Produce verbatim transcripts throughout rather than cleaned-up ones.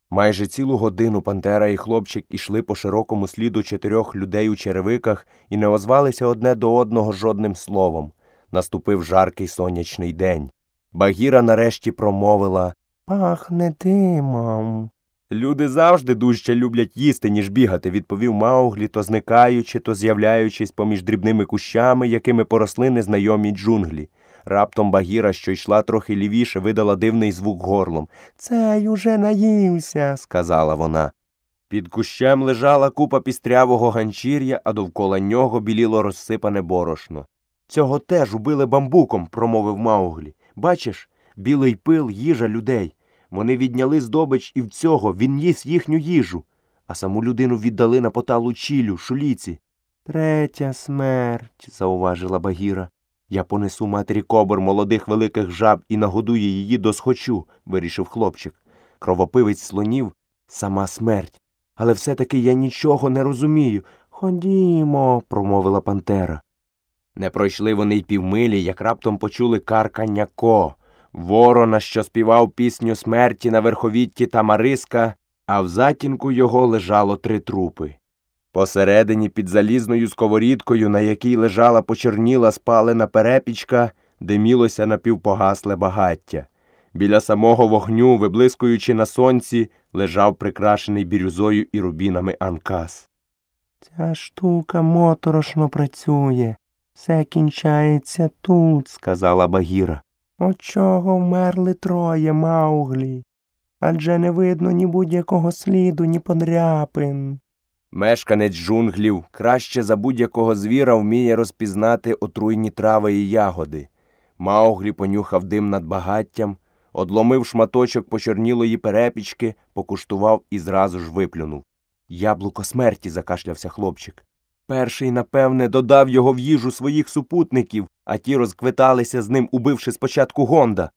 Майже цілу годину пантера і хлопчик ішли по широкому сліду чотирьох людей у черевиках і не озвалися одне до одного жодним словом. Наступив жаркий сонячний день. Багіра нарешті промовила: «Пахне димом». «Люди завжди дужче люблять їсти, ніж бігати», – відповів Мауглі, то зникаючи, то з'являючись поміж дрібними кущами, якими поросли незнайомі джунглі. Раптом Багіра, що йшла трохи лівіше, видала дивний звук горлом. «Цей уже наївся», – сказала вона. Під кущем лежала купа пістрявого ганчір'я, а довкола нього біліло розсипане борошно. «Цього теж убили бамбуком», – промовив Мауглі. «Бачиш, білий пил – їжа людей. Вони відняли здобич і в цього він їсть їхню їжу, а саму людину віддали на поталу чілю, шуліці». «Третя смерть», – зауважила Багіра. «Я понесу матері кобр молодих великих жаб і нагодую її досхочу», – вирішив хлопчик. «Кровопивець слонів – сама смерть. Але все-таки я нічого не розумію». «Ходімо», – промовила пантера. Не пройшли вони й півмилі, як раптом почули каркання ко, ворона, що співав пісню смерті на верховітті Тамариска, а в затінку його лежало три трупи. Посередині під залізною сковорідкою, на якій лежала почорніла спалена перепічка, димілося напівпогасле багаття. Біля самого вогню, виблискуючи на сонці, лежав прикрашений бірюзою і рубінами Анкас. «Ця штука моторошно працює. Все кінчається тут», – сказала Багіра. «От чого вмерли троє, Мауглі? Адже не видно ні будь-якого сліду, ні подряпин». Мешканець джунглів краще за будь-якого звіра вміє розпізнати отруйні трави і ягоди. Мауглі понюхав дим над багаттям, одломив шматочок почорнілої перепічки, покуштував і зразу ж виплюнув. «Яблуко смерті», – закашлявся хлопчик. Перший, напевне, додав його в їжу своїх супутників, а ті розквиталися з ним, убивши спочатку Гонда.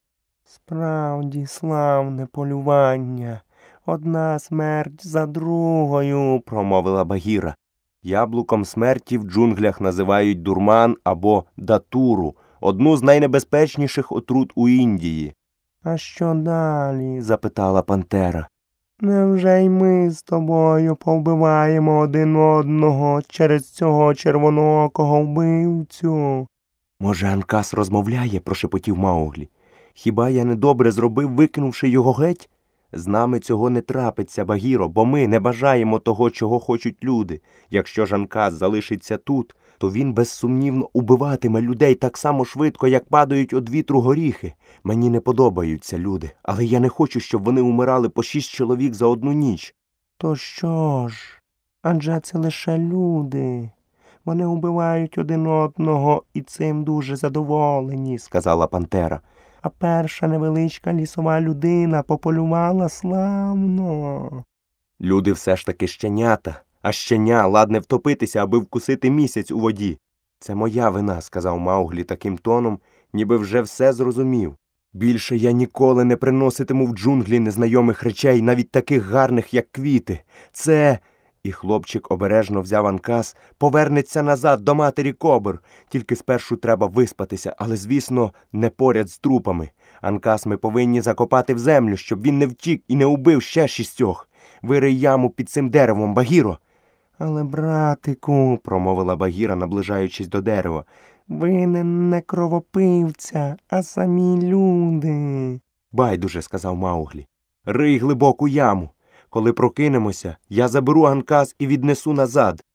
«Справді славне полювання. Одна смерть за другою», – промовила Багіра. Яблуком смерті в джунглях називають дурман або датуру, одну з найнебезпечніших отрут у Індії. «А що далі?» – запитала пантера. «Невже й ми з тобою повбиваємо один одного через цього червоноокого вбивцю?» «Може, Анкас розмовляє?» – прошепотів Мауглі. «Хіба я недобре зробив, викинувши його геть? З нами цього не трапиться, Багіро, бо ми не бажаємо того, чого хочуть люди. Якщо ж Анкас залишиться тут, то він безсумнівно убиватиме людей так само швидко, як падають од вітру горіхи. Мені не подобаються люди, але я не хочу, щоб вони умирали по шість чоловік за одну ніч». «То що ж? Адже це лише люди. Вони убивають один одного і цим дуже задоволені», – сказала пантера. «А перша невеличка лісова людина пополювала славно». «Люди все ж таки щенята, а щеня ладне втопитися, аби вкусити місяць у воді». «Це моя вина», – сказав Мауглі таким тоном, ніби вже все зрозумів. «Більше я ніколи не приноситиму в джунглі незнайомих речей, навіть таких гарних, як квіти. Це...» І хлопчик обережно взяв Анкас, «повернеться назад до матері кобр. Тільки спершу треба виспатися, але, звісно, не поряд з трупами. Анкас ми повинні закопати в землю, щоб він не втік і не убив ще шістьох. Вирий яму під цим деревом, Багіро». «Але, братику», – промовила Багіра, наближаючись до дерева, «винен не кровопивця, а самі люди». «Байдуже», – сказав Мауглі. «Рий глибоку яму. Коли прокинемося, я заберу Анкас і віднесу назад.